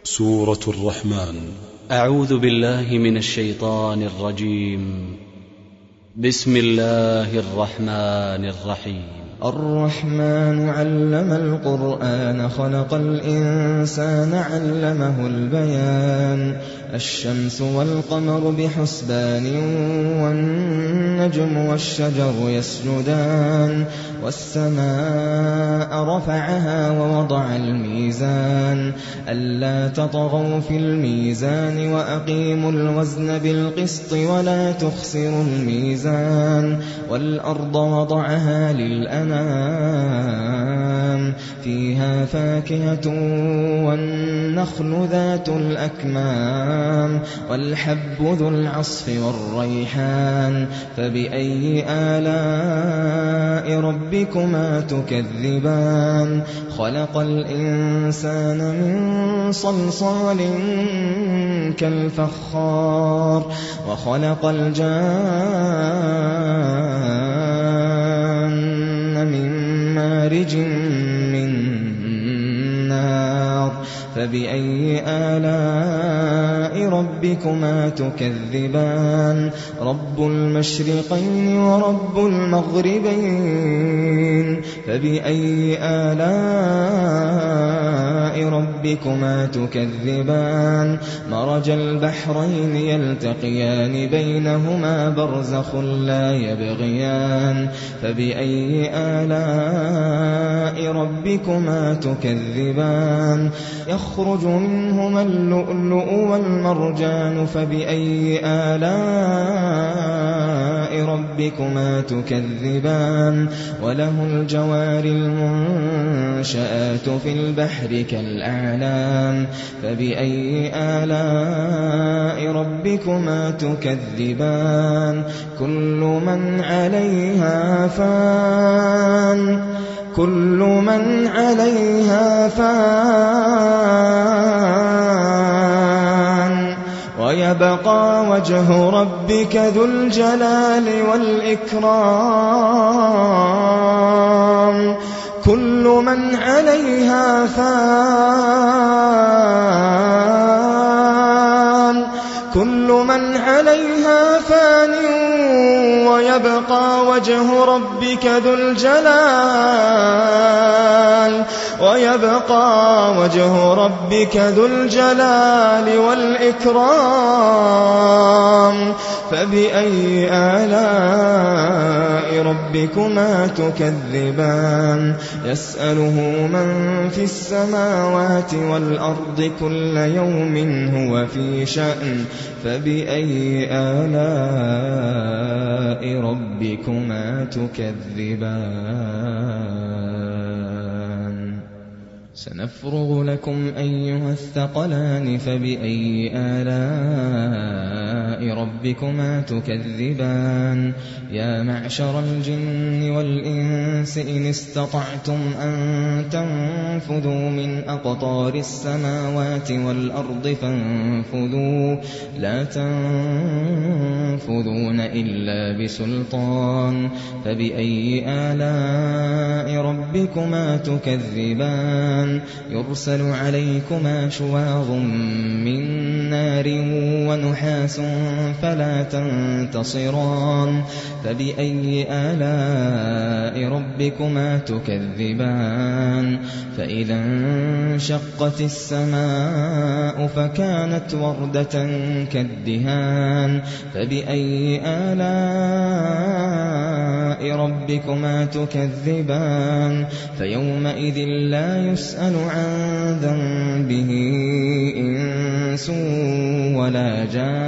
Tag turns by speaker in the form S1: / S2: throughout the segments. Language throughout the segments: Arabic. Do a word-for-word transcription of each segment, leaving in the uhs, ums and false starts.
S1: سورة الرحمن.
S2: أعوذ بالله من الشيطان الرجيم. بسم الله الرحمن الرحيم.
S3: الرحمن علم القرآن خلق الإنسان علمه البيان. الشمس والقمر بحسبان والنجم والشجر يسجدان. والسماء رفعها ووضع الميزان ألا تطغوا في الميزان وأقيموا الوزن بالقسط ولا تخسروا الميزان. والأرض وضعها للأنام فيها فاكهة والنخل ذات الأكمام والحب ذو العصف والريحان. فبأي آلاء ربكما تكذبان. خلق الإنسان من صلصال كالفخار وخلق الجان من مارج من نار. فبأي آلاء ربكما تكذبان. رب المشرقين ورب المغربين. فبأي آلاء ربكما تكذبان. مرج البحرين يلتقيان بينهما برزخ لا يبغيان. فبأي آلاء ربكما تكذبان. يخرج منهما اللؤلؤ والمرجان. فبأي آلاء ربكما تكذبان. وله الجوار المنشآت في البحر كالأعلام. فبأي آلاء ربكما تكذبان. كل من عليها فان كل من عليها فان ويبقى وجه ربك ذو الجلال والإكرام. كل من عليها فان كل من عليها فان ويبقى وجه ربك ذو الجلال ويبقى وجه ربك ذو الجلال والإكرام. فبأي آلاء ربكما تكذبان. يسأله من في السماوات والأرض كل يوم هو في شأن. فبأي آلاء ربكما تكذبان. سنفرغ لكم أيها الثقلان. فبأي آلاء ربكما تكذبان. يا معشر الجن والإنس إن استطعتم أن تنفذوا من أقطار السماوات والأرض فانفذوا لا تنفذون إلا بسلطان. فبأي آلاء ربكما تكذبان. يرسل عليكما شواظ من نار ونحاس فلا تنتصران. فبأي آلاء ربكما تكذبان. فإذا انشقت السماء فكانت وردة كالدهان. فبأي آلاء ربكما تكذبان. فيومئذ لا يسأل عن ذنبه إنس ولا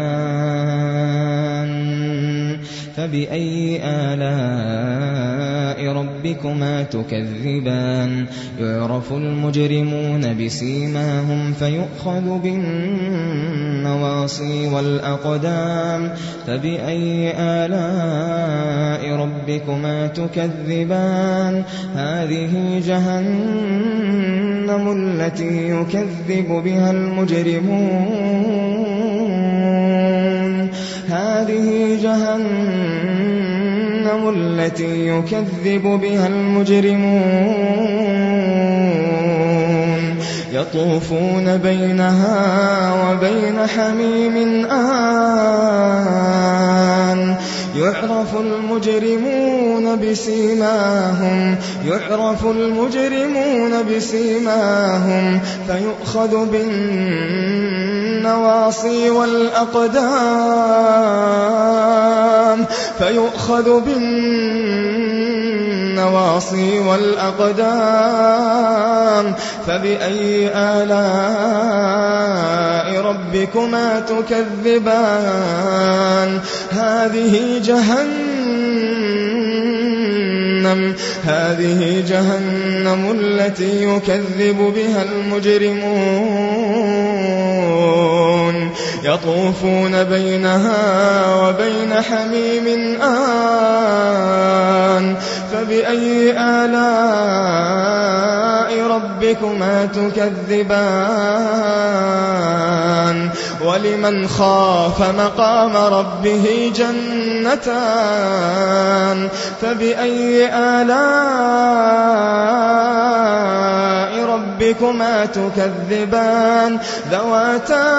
S3: جان. فبأي آلاء ربكما تكذبان. يعرف المجرمون بسيماهم فيؤخذ بالنواصي والأقدام. فبأي آلاء ربكما تكذبان. هذه جهنم التي يكذب بها المجرمون. هذه جهنم التي يكذب بها المجرمون. يطوفون بينها وبين حميم آن يعرف المجرمون بسيماهم يعرف المجرمون بسيماهم فيؤخذ بالنواصي والأقدام فيؤخذ بالنواصي والأقدام فبأي آلاء ربكما تكذبان هذه جهنم هذه جهنم التي يكذب بها المجرمون يطوفون بينها وبين حميم آن فبأي آلاء ربكما تكذبان ولمن خاف مقام ربه جنتان فبأي آلاء ربكما تكذبان ذواتا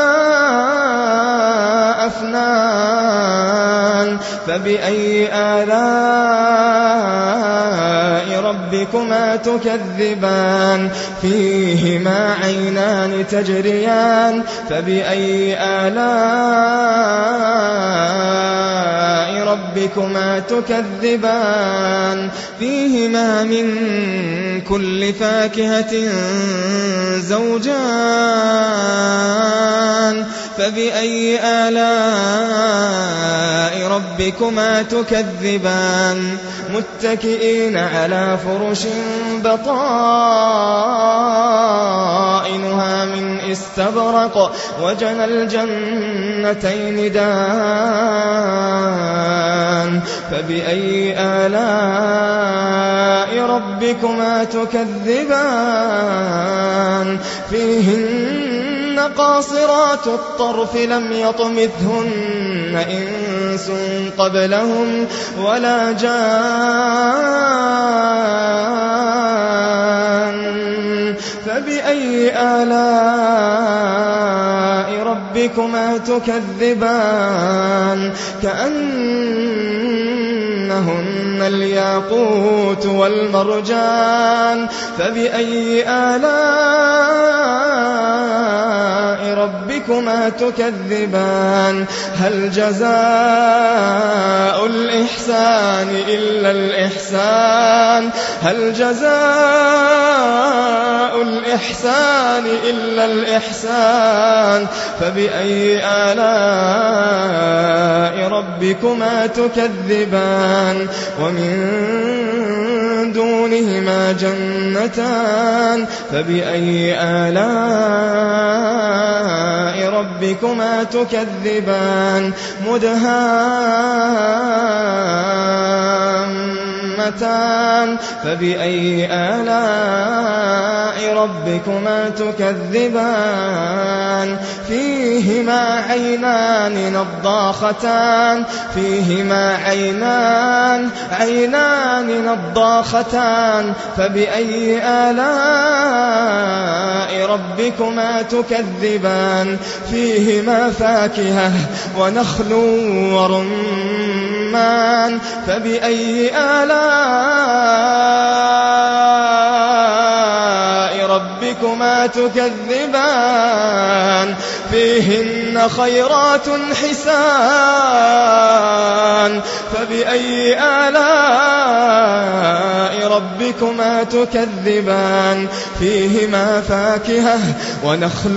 S3: أفنان فبأي آلاء ربكما تكذبان فيهما عينان تجريان فبأي آلاء ربكما تكذبان فيهما من كل فاكهة زوجان فبأي آلاء ربكما تكذبان متكئين على فرش بطائنها من استبرق وجنى الجنتين دان فبأي آلاء ربكما تكذبان فيهن قاصرات الطرف لم يطمثهن إنس قبلهم ولا جان فبأي آلاء ربكما تكذبان كأنهن الياقوت والمرجان فبأي آلاء ربكما تكذبان هل جزاء الإحسان إلا الإحسان هل جزاء الإحسان إلا الإحسان فبأي آلاء ربكما تكذبان ومن دونهما جنتان فبأي آلاء ربكما تكذبان مدهامتان فبأي آلاء ربكما تكذبان فيهما عينان نضاختان فيهما عينان عينان نضاختان فبأي آلاء ربكما تكذبان فيهما فاكهة ونخل ورمان فبأي آلاء ربكما تكذبان فيهن خيرات حسان فبأي آلاء ربكما تكذبان فيهما فاكهة ونخل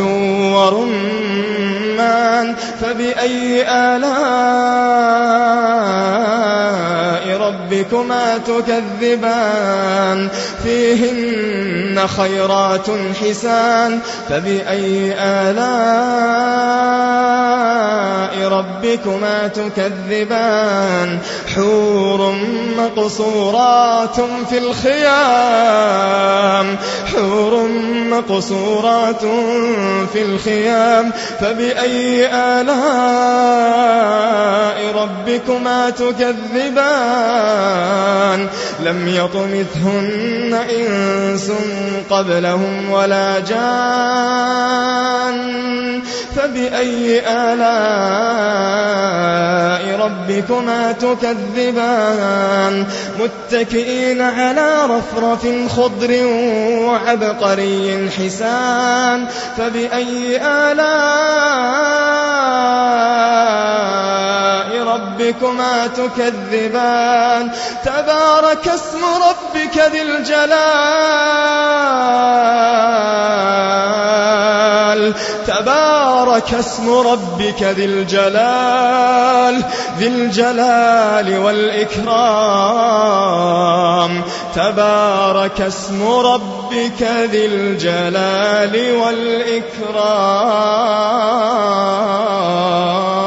S3: ورمان فبأي آلاء ربكما تكذبان فيهن خيرات حسان فبأي آلاء آلاء ربكما تكذبان حور مقصورات في الخيام حور مقصورات في الخيام فبأي آلاء ربكما تكذبان لم يطمثهن إنس قبلهم ولا جان فبأي آلاء ربكما تكذبان متكئين على رفرف خضر وعبقري حسان فبأي آلاء ربكما تكذبان تبارك اسم ربك ذي الجلال تبارك اسم ربك ذي الجلال ذي الجلال والإكرام تبارك اسم ربك ذي الجلال والإكرام